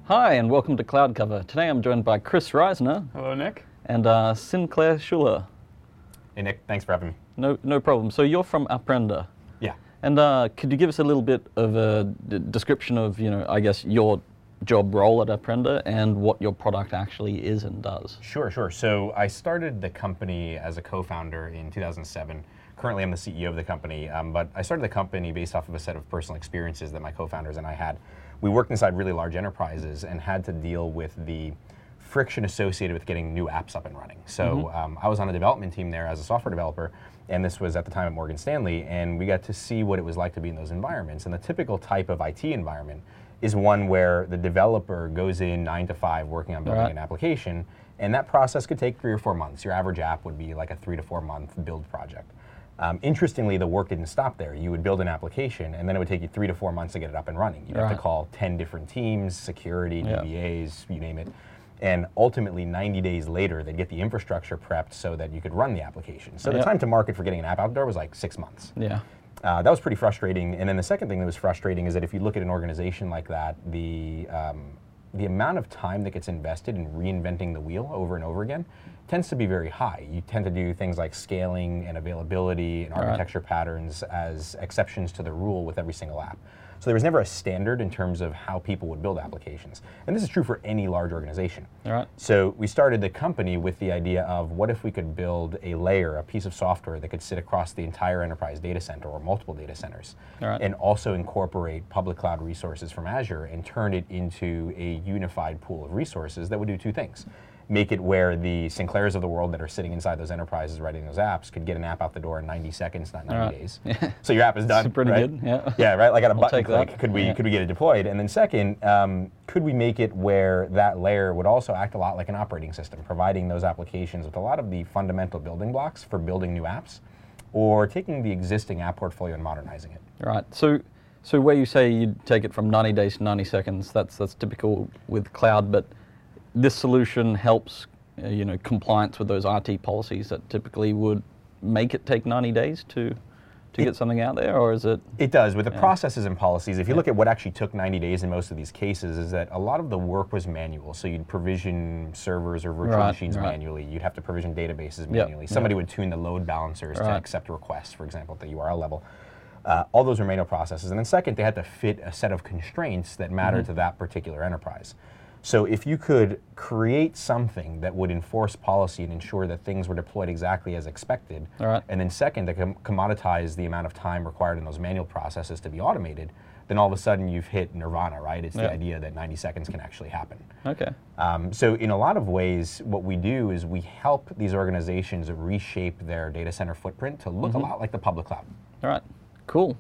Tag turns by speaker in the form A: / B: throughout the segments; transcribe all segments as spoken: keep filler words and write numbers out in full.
A: Hi, and welcome to Cloud Cover. Today I'm joined by Chris Reisner.
B: Hello, Nick.
A: And uh, Sinclair Schuler.
C: Hey, Nick. Thanks for having me.
A: No, no problem. So you're from Aprenda.
C: Yeah.
A: And uh, could you give us a little bit of a d- description of, you know, I guess your job role at Aprenda and what your product actually is and does?
C: Sure, sure. So I started the company as a co-founder in two thousand seven. Currently, I'm the C E O of the company, um, but I started the company based off of a set of personal experiences that my co-founders and I had. We worked inside really large enterprises and had to deal with the friction associated with getting new apps up and running. So mm-hmm. um, I was on a development team there as a software developer, and this was at the time at Morgan Stanley, and we got to see what it was like to be in those environments. And the typical type of I T environment is one where the developer goes in nine to five working on building
A: right.
C: an application, and that process could take three or four months. Your average app would be like a three to four month build project. Um, interestingly, the work didn't stop there. You would build an application, and then it would take you three to four months to get it up and running. You'd
A: right.
C: have to call ten different teams, security,
A: yeah.
C: D B As, you name it. And ultimately, ninety days later, they'd get the infrastructure prepped so that you could run the application. So
A: yep.
C: the time to market for getting an app out there was like six months.
A: Yeah.
C: Uh, that was pretty frustrating. And then the second thing that was frustrating is that if you look at an organization like that, the um, the amount of time that gets invested in reinventing the wheel over and over again tends to be very high. You tend to do things like scaling and availability and architecture right. patterns as exceptions to the rule with every single app. So there was never a standard in terms of how people would build applications. And this is true for any large organization.
A: All right.
C: So we started the company with the idea of what if we could build a layer, a piece of software that could sit across the entire enterprise data center or multiple data centers,
A: All right.
C: and also incorporate public cloud resources from Azure and turn it into a unified pool of resources that would do two things. Make it where the Sinclairs of the world that are sitting inside those enterprises writing those apps could get an app out the door in ninety seconds, not ninety
A: right.
C: days.
A: Yeah.
C: So your app is done.
A: That's pretty
C: right?
A: good, yeah.
C: Yeah, right, like at a
A: I'll
C: button
A: take
C: click,
A: that.
C: could we
A: yeah.
C: could we get it deployed? And then second, um, could we make it where that layer would also act a lot like an operating system, providing those applications with a lot of the fundamental building blocks for building new apps, or taking the existing app portfolio and modernizing it?
A: Right. So, so where you say you take it from ninety days to ninety seconds, that's that's typical with cloud, but this solution helps uh, you know, compliance with those I T policies that typically would make it take ninety days to to
C: it,
A: get something out there, or is it?
C: It does. With the
A: yeah.
C: processes and policies, if you
A: yeah.
C: look at what actually took ninety days in most of these cases, is that a lot of the work was manual. So you'd provision servers or virtual
A: right,
C: machines
A: right.
C: manually. You'd have to provision databases
A: Yep,
C: manually. Somebody
A: yep.
C: would tune the load balancers
A: right.
C: to accept requests, for example, at the U R L level. Uh, all those were manual processes. And then second, they had to fit a set of constraints that mattered mm-hmm. to that particular enterprise. So if you could create something that would enforce policy and ensure that things were deployed exactly as expected,
A: all right.
C: and then second, to com- commoditize the amount of time required in those manual processes to be automated, then all of a sudden you've hit nirvana, right? It's
A: yep.
C: the idea that ninety seconds can actually happen.
A: Okay.
C: Um, so in a lot of ways, what we do is we help these organizations reshape their data center footprint to look
A: mm-hmm.
C: a lot like the public cloud.
A: All right, cool.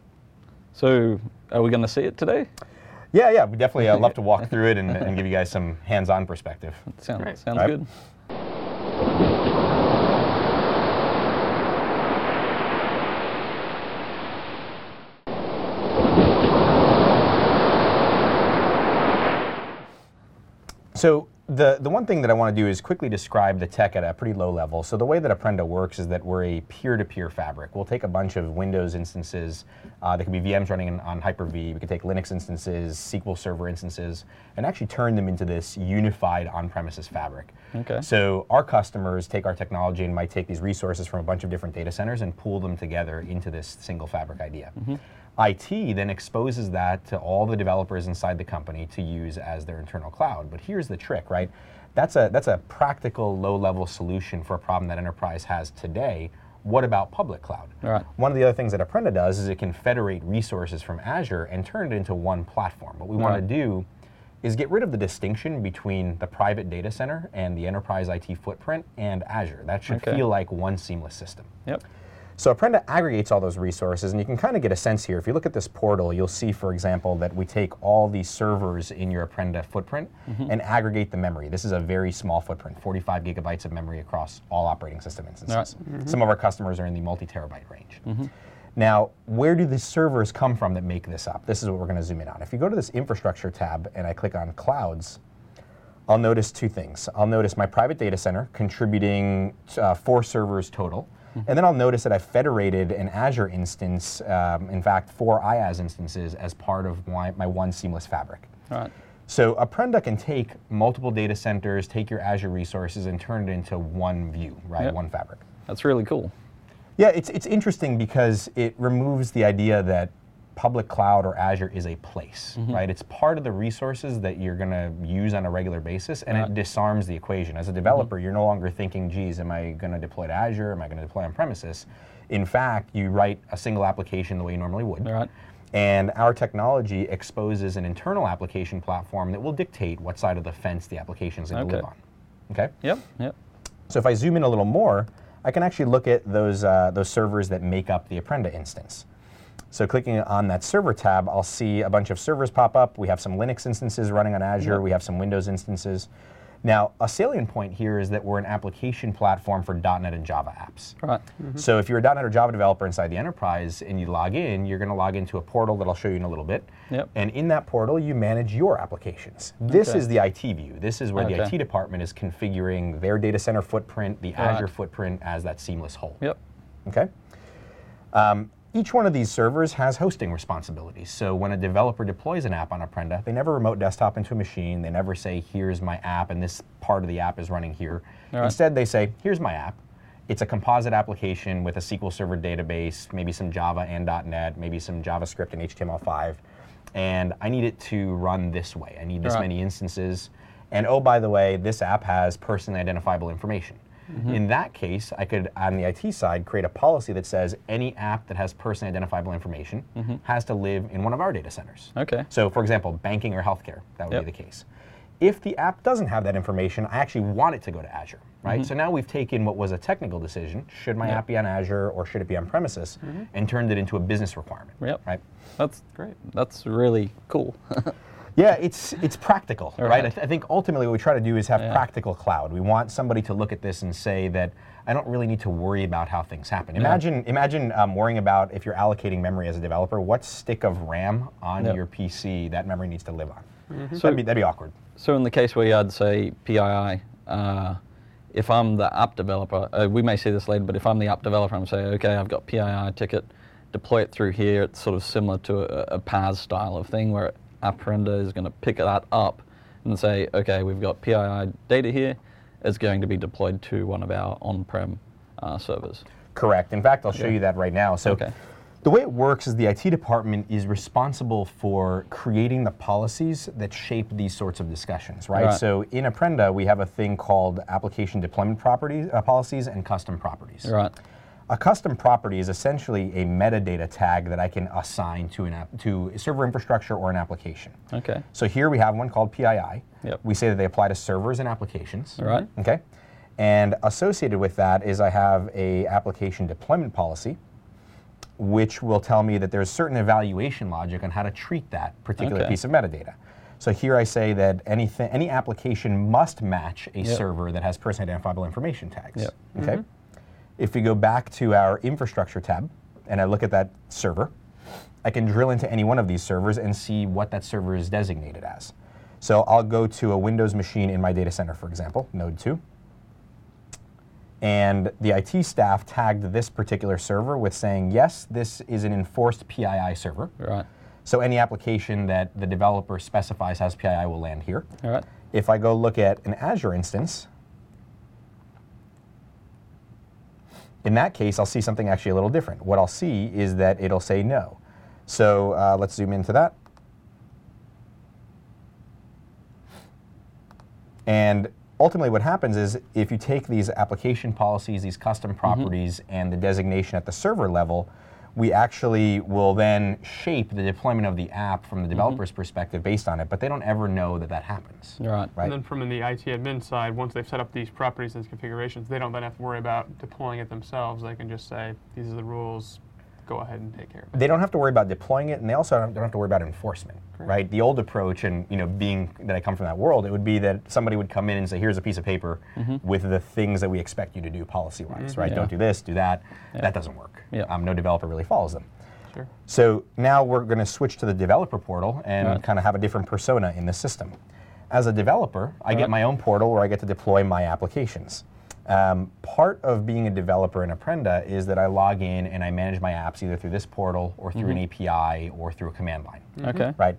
A: So are we going to see it today?
C: Yeah, yeah, we definitely uh, love to walk through it and, and give you guys some hands-on perspective.
A: Sounds,
B: Great.
A: sounds
C: right.
A: good.
C: So the, the one thing that I want to do is quickly describe the tech at a pretty low level. So the way that Aprenda works is that we're a peer-to-peer fabric. We'll take a bunch of Windows instances, uh, that could be V Ms running in, on Hyper-V, we could take Linux instances, S Q L Server instances, and actually turn them into this unified on-premises fabric.
A: Okay.
C: So our customers take our technology and might take these resources from a bunch of different data centers and pool them together into this single fabric idea. Mm-hmm. I T then exposes that to all the developers inside the company to use as their internal cloud. But here's the trick, right? That's a, that's a practical low-level solution for a problem that enterprise has today. What about public cloud?
A: All right.
C: One of the other things that Aprenda does is it can federate resources from Azure and turn it into one platform. What we
A: All
C: want
A: right.
C: to do is get rid of the distinction between the private data center and the enterprise I T footprint and Azure. That should
A: okay.
C: feel like one seamless system.
A: Yep.
C: So Aprenda aggregates all those resources, and you can kind of get a sense here. If you look at this portal, you'll see, for example, that we take all these servers in your Aprenda footprint mm-hmm. and aggregate the memory. This is a very small footprint, forty-five gigabytes of memory across all operating system instances. Right. Mm-hmm. Some of our customers are in the multi-terabyte range. Mm-hmm. Now, where do the servers come from that make this up? This is what we're going to zoom in on. If you go to this infrastructure tab and I click on clouds, I'll notice two things. I'll notice my private data center contributing uh, four servers total. Mm-hmm. And then I'll notice that I've federated an Azure instance, um, in fact, four IaaS instances as part of my, my one seamless fabric.
A: All right.
C: So Apprenda can take multiple data centers, take your Azure resources, and turn it into one view, right?
A: Yep.
C: One fabric.
A: That's really cool.
C: Yeah, it's, it's interesting because it removes the idea that public cloud or Azure is a place, mm-hmm. right? It's part of the resources that you're going to use on a regular basis, and right. it disarms the equation. As a developer, mm-hmm. you're no longer thinking, geez, am I going to deploy to Azure? Am I going to deploy on premises? In fact, you write a single application the way you normally would.
A: Right.
C: And our technology exposes an internal application platform that will dictate what side of the fence the application is going to
A: okay.
C: live on. Okay?
A: Yep, yep.
C: So if I zoom in a little more, I can actually look at those, uh, those servers that make up the Apprenda instance. So clicking on that server tab, I'll see a bunch of servers pop up. We have some Linux instances running on Azure. Yep. We have some Windows instances. Now, a salient point here is that we're an application platform for dot net and Java apps.
A: Right.
C: Mm-hmm. So if you're a dot net or Java developer inside the enterprise and you log in, you're going to log into a portal that I'll show you in a little bit.
A: Yep.
C: And in that portal, you manage your applications. This
A: okay.
C: is the I T view. This is where
A: okay.
C: the I T department is configuring their data center footprint, the
A: right.
C: Azure footprint as that seamless whole.
A: Yep.
C: Okay. Um, Each one of these servers has hosting responsibilities. So when a developer deploys an app on Apprenda, they never remote desktop into a machine. They never say, here's my app, and this part of the app is running here. Right. Instead, they say, here's my app. It's a composite application with a S Q L Server database, maybe some Java and dot net, maybe some JavaScript and H T M L five. And I need it to run this way. I need this right. many instances. And oh, by the way, this app has personally identifiable information. Mm-hmm. In that case, I could, on the I T side, create a policy that says any app that has personally identifiable information mm-hmm. has to live in one of our data centers.
A: Okay.
C: So, for example, banking or healthcare, that would
A: yep.
C: be the case. If the app doesn't have that information, I actually want it to go to Azure, right? Mm-hmm. So now we've taken what was a technical decision, should my yep. app be on Azure or should it be on premises, mm-hmm. and turned it into a business requirement,
A: yep.
C: right?
A: That's great. That's really cool.
C: Yeah, it's it's practical, right?
A: right?
C: I, th I think ultimately what we try to do is have yeah. practical cloud. We want somebody to look at this and say that I don't really need to worry about how things happen. Imagine yeah. imagine um, worrying about if you're allocating memory as a developer, what stick of RAM on yep. your P C that memory needs to live on. Mm-hmm. So that'd be, that'd be awkward.
A: So in the case where you had, say, P I I, uh, if I'm the app developer, uh, we may see this later, but if I'm the app developer, I'm saying, okay, I've got P I I ticket, deploy it through here. It's sort of similar to a, a P A S style of thing where Apprenda is going to pick that up and say, okay, we've got P I I data here. It's going to be deployed to one of our on-prem uh, servers.
C: Correct. In fact, I'll show yeah. you that right now. So
A: okay.
C: the way it works is the I T department is responsible for creating the policies that shape these sorts of discussions, right?
A: right.
C: So in Apprenda, we have a thing called application deployment properties, uh, policies and custom properties.
A: Right.
C: A custom property is essentially a metadata tag that I can assign to an app, to server infrastructure or an application.
A: Okay.
C: So here we have one called P I I.
A: Yep.
C: We say that they apply to servers and applications.
A: Right.
C: Okay. And associated with that is I have a application deployment policy, which will tell me that there's certain evaluation logic on how to treat that particular
A: okay.
C: piece of metadata. So here I say that anything, any application must match a
A: yep.
C: server that has personally identifiable information tags.
A: Yep.
C: Okay.
A: Mm-hmm.
C: If we go back to our infrastructure tab and I look at that server, I can drill into any one of these servers and see what that server is designated as. So I'll go to a Windows machine in my data center, for example, node two. And the I T staff tagged this particular server with saying, yes, this is an enforced P I I server.
A: Right.
C: So any application that the developer specifies has P I I will land here.
A: All right.
C: If I go look at an Azure instance, in that case, I'll see something actually a little different. What I'll see is that it'll say no. So uh, let's zoom into that. And ultimately what happens is if you take these application policies, these custom properties, mm-hmm. and the designation at the server level, we actually will then shape the deployment of the app from the developer's mm-hmm. perspective based on it, but they don't ever know that that happens.
A: Right.
C: right.
B: And then from the I T admin side, once they've set up these properties and configurations, they don't then have to worry about deploying it themselves. They can just say, these are the rules, go ahead and take care of it.
C: They don't have to worry about deploying it, and they also don't have to worry about enforcement, Correct. right? The old approach, and you know, being that I come from that world, it would be that somebody would come in and say, here's a piece of paper mm-hmm. with the things that we expect you to do policy-wise, mm-hmm. right?
A: Yeah.
C: Don't do this, do that.
A: Yeah.
C: That doesn't work.
A: Yeah.
C: Um, no developer really follows them.
B: Sure.
C: So now we're going to switch to the developer portal and
A: right.
C: kind of have a different persona in the system. As a developer, I
A: right.
C: get my own portal where I get to deploy my applications. Um, part of being a developer in Apprenda is that I log in and I manage my apps either through this portal or through mm-hmm. an A P I or through a command line.
A: Mm-hmm. Okay.
C: Right.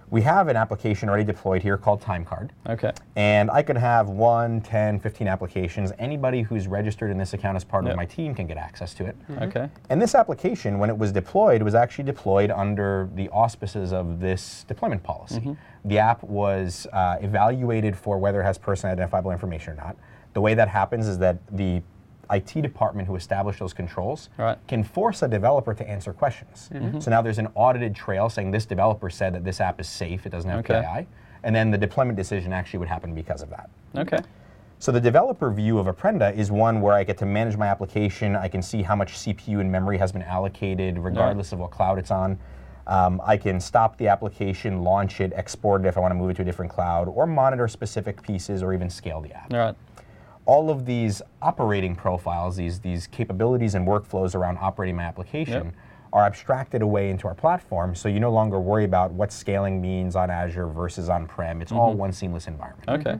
C: We have an application already deployed here called Timecard.
A: Okay.
C: And I could have one, ten, fifteen applications. Anybody who's registered in this account as part
A: Yep.
C: of my team can get access to it.
A: Okay.
C: And this application, when it was deployed, was actually deployed under the auspices of this deployment policy.
A: Mm-hmm.
C: The app was uh, evaluated for whether it has personally identifiable information or not. The way that happens is that the I T department who established those controls
A: Right.
C: can force a developer to answer questions. So now there's an audited trail saying this developer said that this app is safe, it doesn't have
A: Okay.
C: P I I, and then the deployment decision actually would happen because of that.
A: Okay.
C: So the developer view of Apprenda is one where I get to manage my application. I can see how much C P U and memory has been allocated regardless of what cloud it's on. Um, I can stop the application, launch it, export it if I want to move it to a different cloud, or monitor specific pieces or even scale the app.
A: All right.
C: All of these operating profiles, these, these capabilities and workflows around operating my application
A: Yep.
C: are abstracted away into our platform, so you no longer worry about what scaling means on Azure versus on-prem. It's all one seamless environment.
A: Okay.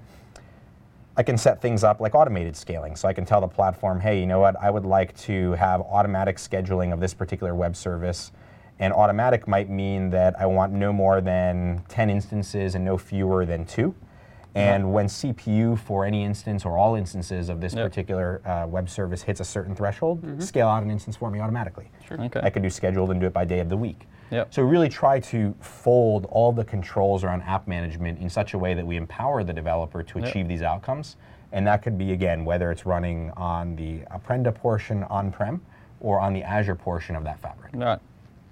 C: I can set things up like automated scaling. So I can tell the platform, hey, you know what, I would like to have automatic scheduling of this particular web service. And automatic might mean that I want no more than ten instances and no fewer than two. And when C P U for any instance or all instances of this
A: Yep.
C: particular uh, web service hits a certain threshold, scale out an instance for me automatically.
A: Okay.
C: I could do scheduled and do it by day of the week.
A: Yep.
C: So really try to fold all the controls around app management in such a way that we empower the developer to
A: Yep.
C: achieve these outcomes. And that could be, again, whether it's running on the Apprenda portion on-prem or on the Azure portion of that fabric.
A: All right.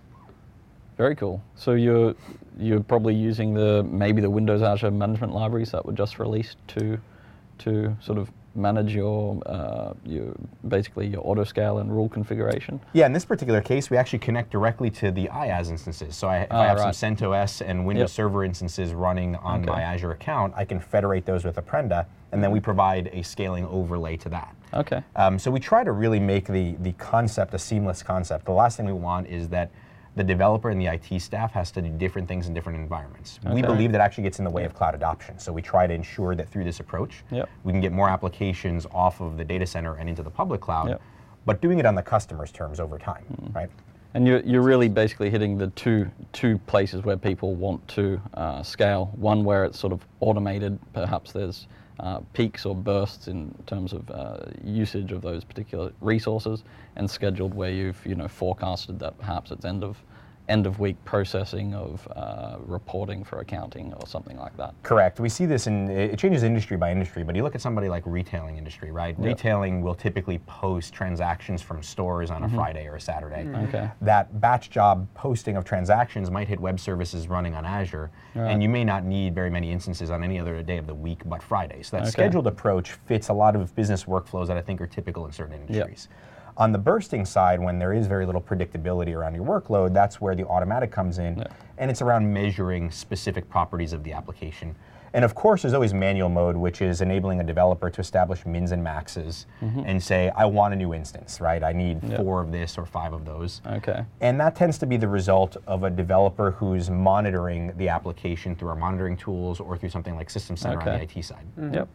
A: Very cool. So you're you're probably using the maybe the Windows Azure management libraries that were just released to to sort of manage your uh, your basically your auto scale and rule configuration.
C: Yeah, in this particular case, we actually connect directly to the IaaS instances. So I, if
A: Ah,
C: I have
A: right.
C: some CentOS and Windows
A: Yep.
C: Server instances running on
A: Okay.
C: my Azure account, I can federate those with Apprenda, and then we provide a scaling overlay to that.
A: Okay.
C: Um, so we try to really make the, the concept a seamless concept. The last thing we want is that the developer and the I T staff has to do different things in different environments. We
A: Okay.
C: believe that actually gets in the way of cloud adoption. So we try to ensure that through this approach,
A: Yep.
C: we can get more applications off of the data center and into the public cloud,
A: Yep.
C: but doing it on the customer's terms over time, right?
A: And you're, you're really basically hitting the two two places where people want to uh, scale. One where it's sort of automated, perhaps there's uh, peaks or bursts in terms of uh, usage of those particular resources, and scheduled where you've you know forecasted that perhaps it's end of end of week processing of uh, reporting for accounting or something like that.
C: Correct. We see this in, it changes industry by industry, but you look at somebody like retailing industry, right?
A: Yep.
C: Retailing will typically post transactions from stores on a Friday or a Saturday.
A: Okay.
C: That batch job posting of transactions might hit web services running on Azure,
A: Right.
C: and you may not need very many instances on any other day of the week but Friday. So that
A: Okay.
C: scheduled approach fits a lot of business workflows that I think are typical in certain industries. On the bursting side, when there is very little predictability around your workload, that's where the automatic comes in,
A: Yeah.
C: and it's around measuring specific properties of the application. And of course, there's always manual mode, which is enabling a developer to establish mins and maxes and say, I want a new instance, right? I need
A: Yep.
C: four of this or five of those.
A: Okay.
C: And that tends to be the result of a developer who's monitoring the application through our monitoring tools or through something like System Center on
A: Okay.
C: the I T side.
A: Yep.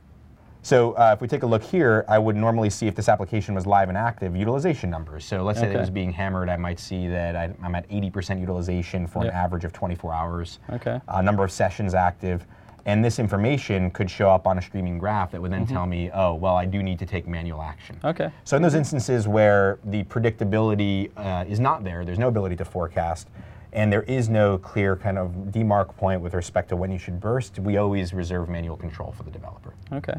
C: So uh, if we take a look here, I would normally see if this application was live and active, utilization numbers. So let's say that it
A: Okay.
C: was being hammered, I might see that I, I'm at eighty percent utilization for
A: Yep.
C: an average of twenty-four hours.
A: Okay.
C: Uh, number of sessions active. And this information could show up on a streaming graph that would then tell me, oh, well, I do need to take manual action.
A: Okay.
C: So in those instances where the predictability uh, is not there, there's no ability to forecast, and there is no clear kind of demarc point with respect to when you should burst, we always reserve manual control for the developer.
A: Okay.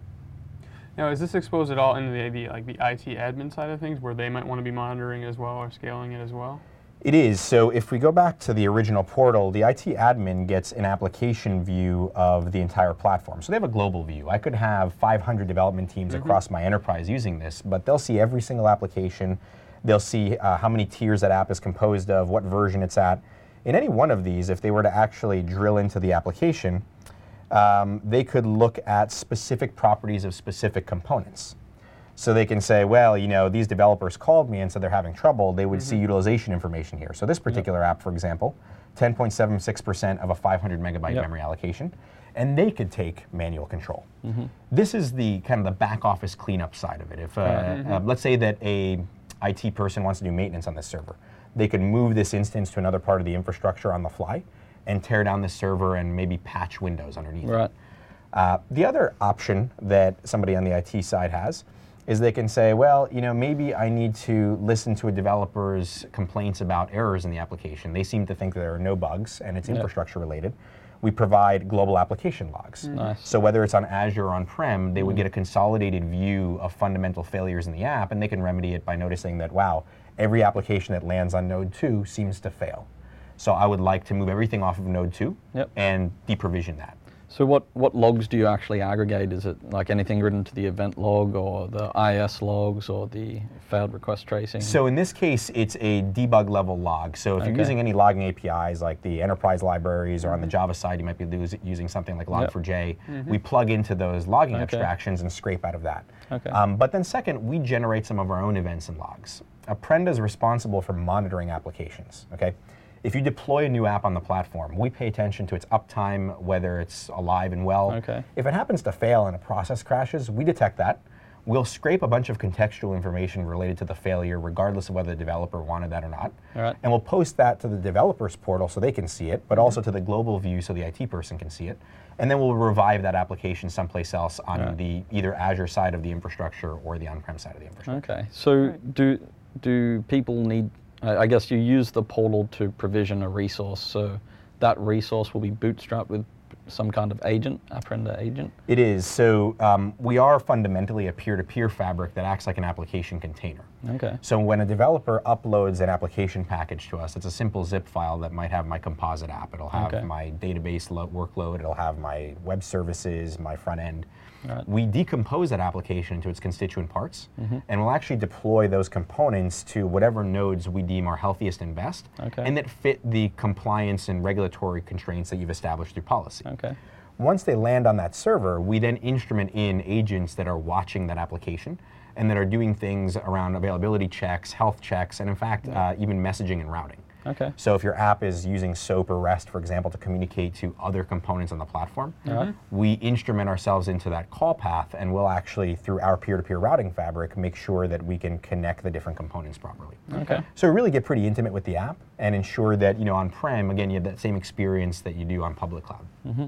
B: Now, is this exposed at all into the, the like the I T admin side of things, where they might want to be monitoring as well or scaling it as well?
C: It is. So if we go back to the original portal, the I T admin gets an application view of the entire platform. So they have a global view. I could have five hundred development teams
B: Mm-hmm.
C: across my enterprise using this, but they'll see every single application. They'll see uh, how many tiers that app is composed of, what version it's at. In any one of these, if they were to actually drill into the application, um, they could look at specific properties of specific components. So they can say, well, you know, these developers called me and said they're having trouble. They would see utilization information here. So this particular app, for example, ten point seven six percent of a five hundred megabyte
A: Yep.
C: memory allocation, and they could take manual control. This is the kind of the back office cleanup side of it. If uh, uh, let's say that a I T person wants to do maintenance on this server, they could move this instance to another part of the infrastructure on the fly. and tear down the server and maybe patch Windows underneath it.
A: Right.
C: Uh, the other option that somebody on the I T side has is they can say, well, you know, maybe I need to listen to a developer's complaints about errors in the application. They seem to think that there are no bugs and it's
A: Yep.
C: infrastructure related. We provide global application logs.
A: Nice.
C: So whether it's on Azure or on-prem, they would get a consolidated view of fundamental failures in the app, and they can remedy it by noticing that, wow, every application that lands on Node two seems to fail. So I would like to move everything off of Node two
A: Yep.
C: and deprovision that.
A: So what, what logs do you actually aggregate? Is it like anything written to the event log or the I S logs or the failed request tracing?
C: So in this case, it's a debug level log. So if you're
A: Okay.
C: using any logging A P Is like the enterprise libraries, or on the Java side, you might be us- using something like log four j. We plug into those logging
A: Okay.
C: abstractions and scrape out of that.
A: Okay.
C: Um, but then second, we generate some of our own events and logs. Apprenda is responsible for monitoring applications, okay? If you deploy a new app on the platform, we pay attention to its uptime, whether it's alive and well.
A: Okay.
C: If it happens to fail and a process crashes, we detect that. We'll scrape a bunch of contextual information related to the failure, regardless of whether the developer wanted that or not.
A: All right.
C: And we'll post that to the developer's portal so they can see it, but also to the global view so the I T person can see it. And then we'll revive that application someplace else on
A: Right.
C: the either Azure side of the infrastructure or the on-prem side of the infrastructure.
A: Okay. So do do people need? I I guess you use the portal to provision a resource. So that resource will be bootstrapped with some kind of agent, Apprenda agent.
C: It is. So um, we are fundamentally a peer-to-peer fabric that acts like an application container.
A: Okay.
C: So when a developer uploads an application package to us, it's a simple zip file that might have my composite app. It'll have
A: Okay.
C: my database lo- workload. It'll have my web services, my front end.
A: Right.
C: We decompose that application into its constituent parts, and we'll actually deploy those components to whatever nodes we deem are healthiest and best,
A: Okay.
C: and that fit the compliance and regulatory constraints that you've established through policy.
A: Okay.
C: Once they land on that server, we then instrument in agents that are watching that application and that are doing things around availability checks, health checks, and in fact, uh, even messaging and routing.
A: Okay.
C: So if your app is using SOAP or REST, for example, to communicate to other components on the platform,
A: Alright.
C: we instrument ourselves into that call path, and we'll actually, through our peer-to-peer routing fabric, make sure that we can connect the different components properly.
A: Okay.
C: So we really get pretty intimate with the app and ensure that, you know, on-prem, again, you have that same experience that you do on public cloud.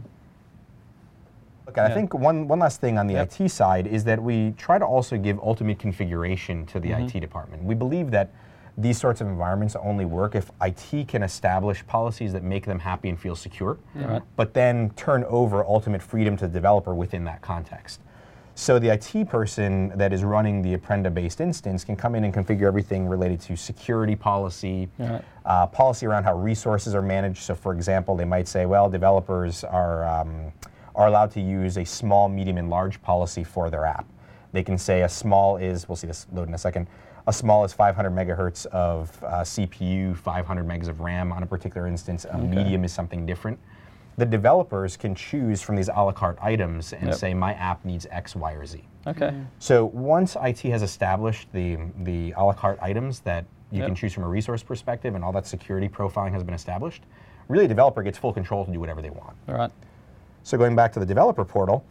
C: Okay, I
A: Yeah.
C: think one, one last thing on the
A: Yep.
C: I T side is that we try to also give ultimate configuration to the I T department. We believe that these sorts of environments only work if I T can establish policies that make them happy and feel secure,
A: Right.
C: but then turn over ultimate freedom to the developer within that context. So the I T person that is running the Apprenda-based instance can come in and configure everything related to security policy,
A: Right.
C: uh, policy around how resources are managed. So for example, they might say, well, developers are, um, are allowed to use a small, medium, and large policy for their app. They can say a small is, we'll see this load in a second, a small is five hundred megahertz of uh, C P U, five hundred megs of RAM on a particular instance. A medium is something different. The developers can choose from these a la carte items and
A: Yep.
C: say, my app needs X, Y, or Z.
A: Okay.
C: So once I T has established the, the a la carte items that you
A: Yep.
C: can choose from a resource perspective and all that security profiling has been established, really a developer gets full control to do whatever they want.
A: All right.
C: So going back to the developer portal,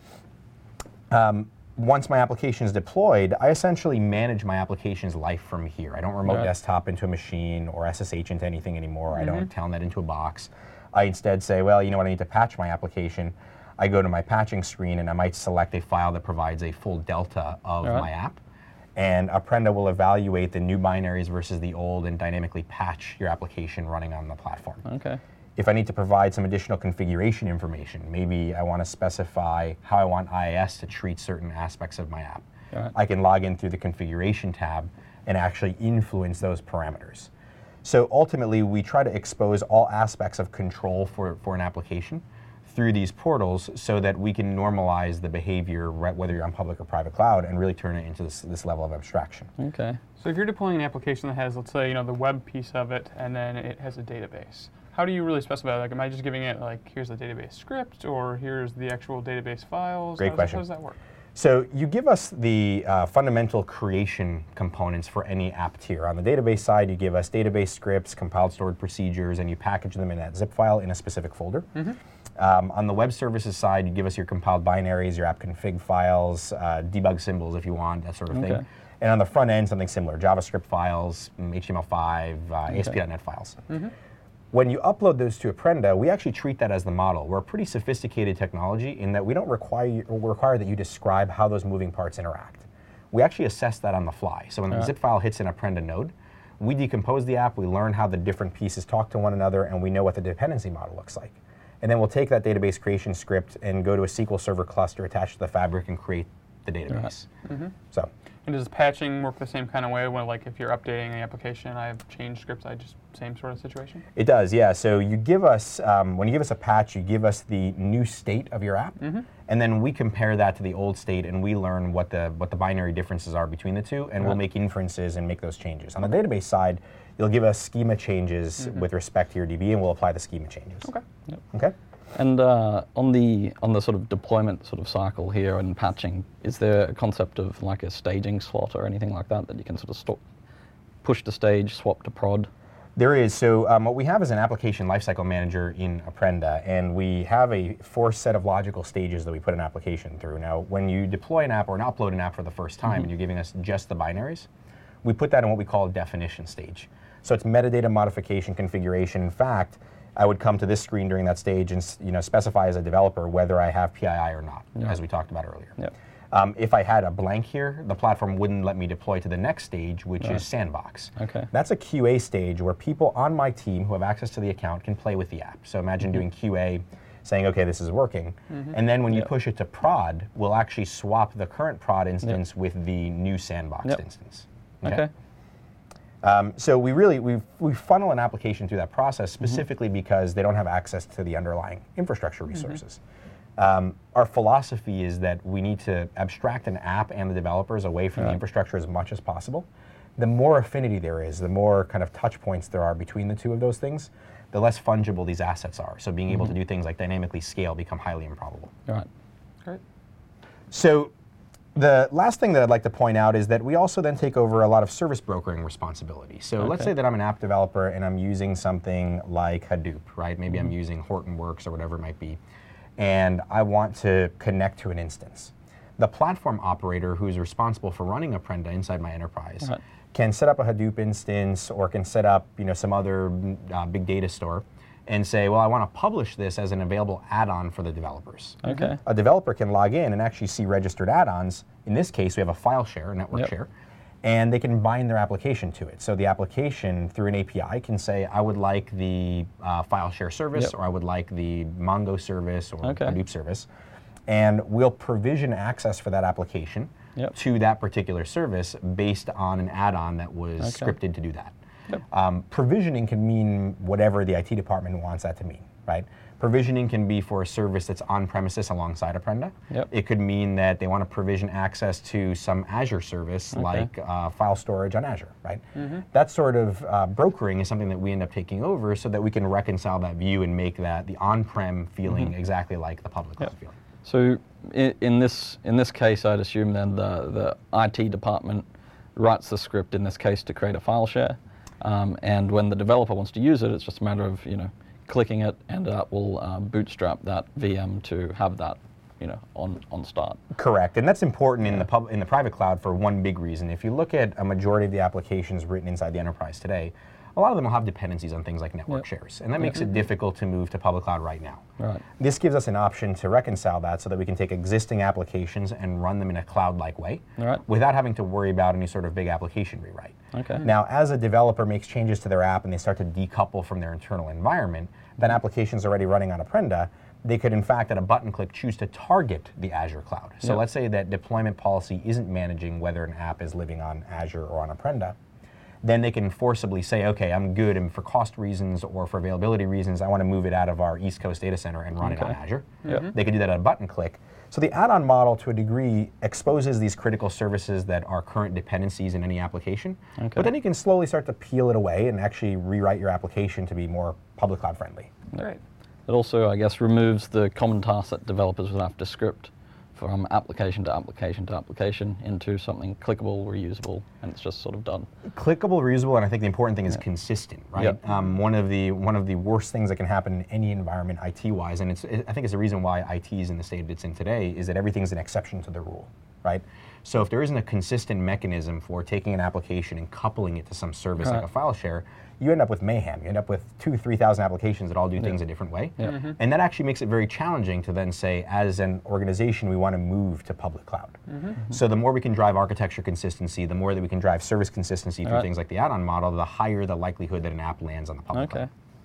C: um, once my application is deployed, I essentially manage my application's life from here. I don't remote
A: Right.
C: desktop into a machine or S S H into anything anymore. I don't town that into a box. I instead say, well, you know what, I need to patch my application. I go to my patching screen and I might select a file that provides a full delta of
A: Right.
C: my app. And Apprenda will evaluate the new binaries versus the old and dynamically patch your application running on the platform.
A: Okay.
C: If I need to provide some additional configuration information, maybe I want to specify how I want I I S to treat certain aspects of my app,
A: Right.
C: I can log in through the configuration tab and actually influence those parameters. So ultimately, we try to expose all aspects of control for, for an application through these portals so that we can normalize the behavior, right, whether you're on public or private cloud, and really turn it into this, this level of abstraction.
A: Okay.
B: So if you're deploying an application that has, let's say, you know, the web piece of it, and then it has a database, how do you really specify? Like, am I just giving it like, here's the database script, or here's the actual database files?
C: Great
B: how
C: question.
B: Does, how does that work?
C: So you give us the uh, fundamental creation components for any app tier. On the database side, you give us database scripts, compiled stored procedures, and you package them in that zip file in a specific folder. Um, on the web services side, you give us your compiled binaries, your app config files, uh, debug symbols if you want, that sort of
A: Okay.
C: thing. And on the front end, something similar, JavaScript files, mm, H T M L five, uh, A S P dot net files. When you upload those to Apprenda, we actually treat that as the model. We're a pretty sophisticated technology in that we don't require, you, require that you describe how those moving parts interact. We actually assess that on the fly. So when the
A: Right.
C: zip file hits an Apprenda node, we decompose the app, we learn how the different pieces talk to one another, and we know what the dependency model looks like. And then we'll take that database creation script and go to a S Q L Server cluster attached to the Fabric and create the database.
B: Mm-hmm.
C: So.
B: And does patching work the same kind of way when, like, if you're updating the application, I have changed scripts, I just, same sort of situation?
C: It does, yeah. So you give us, um, when you give us a patch, you give us the new state of your app,
B: Mm-hmm.
C: and then we compare that to the old state, and we learn what the what the binary differences are between the two, and we'll
A: Right.
C: make inferences and make those changes. On the database side, you'll give us schema changes
B: Mm-hmm.
C: with respect to your D B, and we'll apply the schema changes.
B: Okay.
A: Yep.
C: Okay.
A: And uh, on the on the sort of deployment sort of cycle here and patching, is there a concept of like a staging slot or anything like that that you can sort of stop, push to stage, swap to prod?
C: There is. So um, what we have is an application lifecycle manager in Apprenda, and we have a four set of logical stages that we put an application through. Now, when you deploy an app or upload an app for the first time,
A: Mm-hmm.
C: and you're giving us just the binaries, we put that in what we call a definition stage. So it's metadata modification configuration. In fact, I would come to this screen during that stage and you know specify as a developer whether I have P I I or not,
A: Yeah.
C: as we talked about earlier.
A: Yep.
C: Um, if I had a blank here, the platform wouldn't let me deploy to the next stage, which
A: Right.
C: is Sandbox.
A: Okay.
C: That's a Q A stage where people on my team who have access to the account can play with the app. So imagine
A: Mm-hmm.
C: doing Q A, saying, okay, this is working. And then when you
A: Yep.
C: push it to prod, we'll actually swap the current prod instance with the new Sandbox
A: Yep.
C: instance.
A: Okay.
C: Um, so we really, we we funnel an application through that process
A: Mm-hmm.
C: specifically because they don't have access to the underlying infrastructure resources. Um, our philosophy is that we need to abstract an app and the developers away from the
A: Right.
C: infrastructure as much as possible. The more affinity there is, the more kind of touch points there are between the two of those things, the less fungible these assets are. So being able to do things like dynamically scale become highly improbable.
A: Right.
B: Great.
C: So the last thing that I'd like to point out is that we also then take over a lot of service brokering responsibility. So let's
A: Okay.
C: say that I'm an app developer and I'm using something like Hadoop, right? Maybe I'm using Hortonworks or whatever it might be, and I want to connect to an instance. The platform operator who's responsible for running Apprenda inside my enterprise
A: Right.
C: can set up a Hadoop instance or can set up you know, some other uh, big data store and say, well, I want to publish this as an available add-on for the developers.
A: Okay.
C: A developer can log in and actually see registered add-ons. In this case, we have a file share, a network
A: Yep.
C: share, and they can bind their application to it. So the application, through an A P I, can say, I would like the uh, file share service,
A: Yep.
C: or I would like the Mongo service, or
A: Okay.
C: Hadoop service. And we'll provision access for that application
A: Yep.
C: to that particular service based on an add-on that was
A: Okay.
C: scripted to do that.
A: Yep.
C: Um, provisioning can mean whatever the I T department wants that to mean, right? Provisioning can be for a service that's on premises alongside Apprenda.
A: Yep.
C: It could mean that they want to provision access to some Azure service
A: Okay.
C: like uh, file storage on Azure, right? That sort of uh, brokering is something that we end up taking over so that we can reconcile that view and make that the on-prem feeling exactly like the public cloud
A: Yep.
C: feeling.
A: So in, in this in this case, I'd assume then the the I T department writes the script in this case to create a file share, um, and when the developer wants to use it, it's just a matter of you know clicking it, and that will uh, bootstrap that V M to have that you know on on start.
C: Correct, and that's important in the pub, in the private cloud for one big reason. If you look at a majority of the applications written inside the enterprise today, a lot of them will have dependencies on things like network
A: Yep.
C: shares, and that makes it difficult to move to public cloud right now.
A: Right.
C: This gives us an option to reconcile that so that we can take existing applications and run them in a cloud-like way
A: Right.
C: without having to worry about any sort of big application rewrite.
A: Okay.
C: Now, as a developer makes changes to their app and they start to decouple from their internal environment, then applications already running on Apprenda, they could in fact at a button click choose to target the Azure cloud. So
A: Yep.
C: let's say that deployment policy isn't managing whether an app is living on Azure or on Apprenda. Then they can forcibly say, okay, I'm good, and for cost reasons or for availability reasons, I want to move it out of our East Coast data center and run it on
A: Okay.
C: Azure.
A: Yep.
C: They can do that at a button click. So the add-on model, to a degree, exposes these critical services that are current dependencies in any application.
A: Okay.
C: But then you can slowly start to peel it away and actually rewrite your application to be more public cloud friendly.
B: Great.
A: It also, I guess, removes the common tasks that developers would have to script from application to application to application into something clickable, reusable, and it's just sort of done.
C: Clickable, reusable, and I think the important thing is consistent, right?
A: Yep.
C: Um, one of the one of the worst things that can happen in any environment, I T-wise, and it's it, I think it's the reason why I T is in the state it's in today, is that everything's an exception to the rule, right? So if there isn't a consistent mechanism for taking an application and coupling it to some service like
A: Right.
C: a file share, you end up with mayhem. You end up with two, three thousand applications that all do things a different way,
A: Mm-hmm.
C: and that actually makes it very challenging to then say, as an organization, we want to move to public cloud.
A: Mm-hmm.
C: So the more we can drive architecture consistency, the more that we can drive service consistency through
A: Right.
C: things like the add-on model, the higher the likelihood that an app lands on the public
A: Okay.
C: cloud.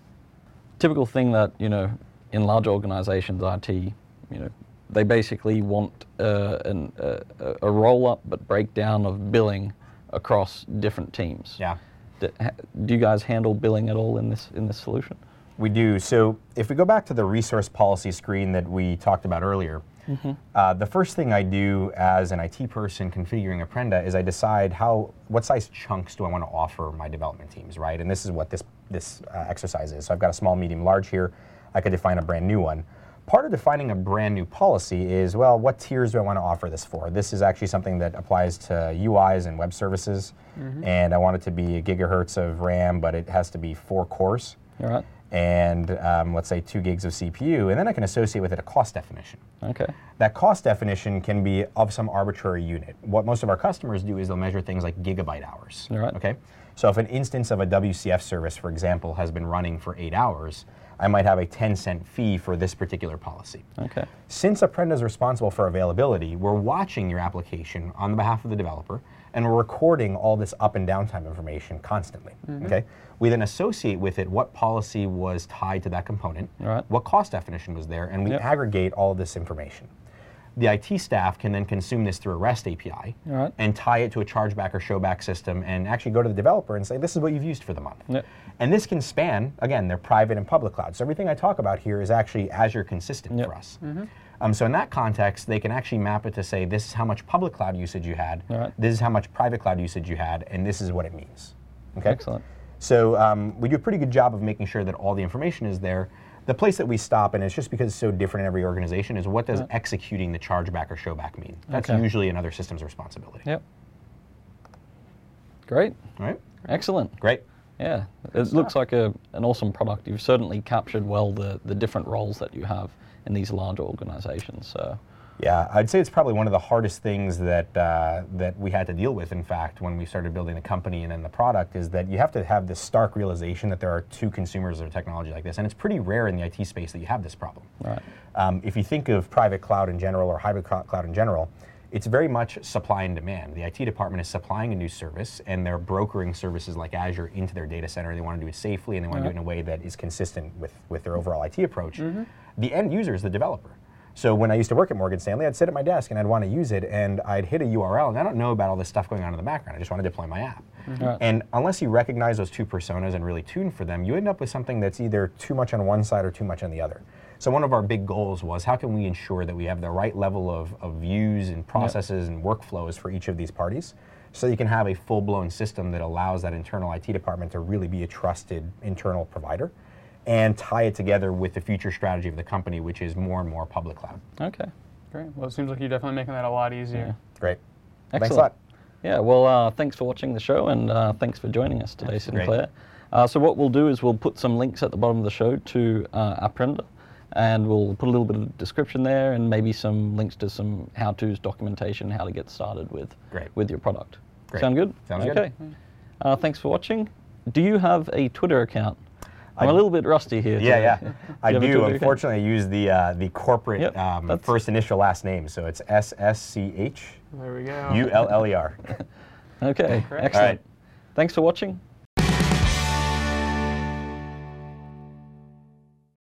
A: Typical thing that, you know, in large organizations, I T, you know, they basically want uh, an, uh, a roll-up but breakdown of billing across different teams.
C: Yeah.
A: Do, ha- do you guys handle billing at all in this in this solution?
C: We do. So if we go back to the resource policy screen that we talked about earlier,
A: Mm-hmm.
C: uh, the first thing I do as an I T person configuring Apprenda is I decide how, what size chunks do I want to offer my development teams, right? And this is what this, this uh, exercise is. So I've got a small, medium, large here. I could define a brand new one. Part of defining a brand new policy is, well, what tiers do I want to offer this for? This is actually something that applies to U Is and web services, and I want it to be a gigahertz of RAM, but it has to be four cores,
A: All right.
C: and um, let's say two gigs of C P U, and then I can associate with it a cost definition.
A: Okay.
C: That cost definition can be of some arbitrary unit. What most of our customers do is they'll measure things like gigabyte hours.
A: All right.
C: Okay. So if an instance of a W C F service, for example, has been running for eight hours, I might have a ten cent fee for this particular policy.
A: Okay.
C: Since Apprenda is responsible for availability, we're watching your application on the behalf of the developer, and we're recording all this up and downtime information constantly. Okay. We then associate with it what policy was tied to that component,
A: Right.
C: what cost definition was there, and we
A: Yep.
C: aggregate all of this information. The I T staff can then consume this through a REST A P I
A: All right.
C: and tie it to a chargeback or showback system and actually go to the developer and say, this is what you've used for the month.
A: Yep.
C: And this can span, again, they're private and public cloud. So everything I talk about here is actually Azure consistent
A: Yep.
C: for us. Um, so in that context, they can actually map it to say, this is how much public cloud usage you had,
A: All right.
C: this is how much private cloud usage you had, and this is what it means. Okay?
A: Excellent.
C: So um, we do a pretty good job of making sure that all the information is there. The place that we stop, and it's just because it's so different in every organization, is what does executing the chargeback or showback mean? That's
A: Okay.
C: usually another system's responsibility.
A: Yep. Great.
C: All right?
A: Excellent.
C: Great.
A: Yeah, it looks like a, an awesome product. You've certainly captured well the, the different roles that you have in these large organizations. So,
C: Yeah, I'd say it's probably one of the hardest things that uh, that we had to deal with, in fact, when we started building the company and then the product, is that you have to have this stark realization that there are two consumers of technology like this. And it's pretty rare in the I T space that you have this problem.
A: right.
C: Um, if you think of private cloud in general or hybrid cl- cloud in general, it's very much supply and demand. The I T department is supplying a new service, and they're brokering services like Azure into their data center. They want to do it safely, and they want to do it in a way that is consistent with, with their overall I T approach. The end user is the developer. So when I used to work at Morgan Stanley, I'd sit at my desk and I'd want to use it, and I'd hit a U R L, and I don't know about all this stuff going on in the background. I just want to deploy my app.
A: Right.
C: And unless you recognize those two personas and really tune for them, you end up with something that's either too much on one side or too much on the other. So one of our big goals was, how can we ensure that we have the right level of, of views and processes and workflows for each of these parties, so you can have a full-blown system that allows that internal I T department to really be a trusted internal provider, and tie it together with the future strategy of the company, which is more and more public cloud.
A: Okay.
B: Great. Well, it seems like you're definitely making that a lot easier.
C: Great.
A: Excellent.
C: Thanks a lot.
A: Yeah, well, uh, thanks for watching the show, and uh, thanks for joining us today, Sinclair. Uh, so what we'll do is we'll put some links at the bottom of the show to uh, Apprenda, and we'll put a little bit of description there, and maybe some links to some how-tos, documentation, how to get started with
C: Great.
A: with your product.
C: Great.
A: Sound good?
C: Sounds good.
A: okay. Uh, thanks for watching. Do you have a Twitter account? I'm
C: I-
A: a little bit rusty here.
C: Yeah,
A: today.
C: yeah. I
A: you have a
C: do.
A: Twitter account?
C: Unfortunately, I use the uh, the corporate
A: Yep,
C: um,
A: that's-
C: first initial last name, so it's S S C H
B: There we go.
C: U L L E R.
A: Okay,
B: Great.
A: excellent.
C: All right.
A: Thanks for watching.